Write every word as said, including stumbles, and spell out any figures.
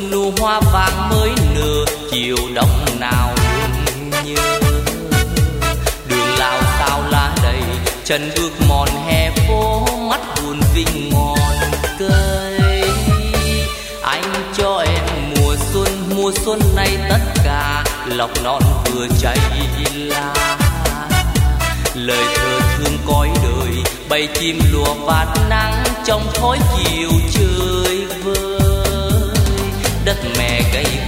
xuân nụ hoa vàng mới nở, chiều đông nào luôn nhớ. Đường lao sao lá đầy, chân bước mòn hè phố, mắt buồn vinh ngọn cây. Anh cho em mùa xuân, mùa xuân này tất cả lọc non vừa cháy lá. Lời thơ thương cõi đời, bầy chim lùa vạt nắng trong thối chiều trời vơi. Đất mẹ gầy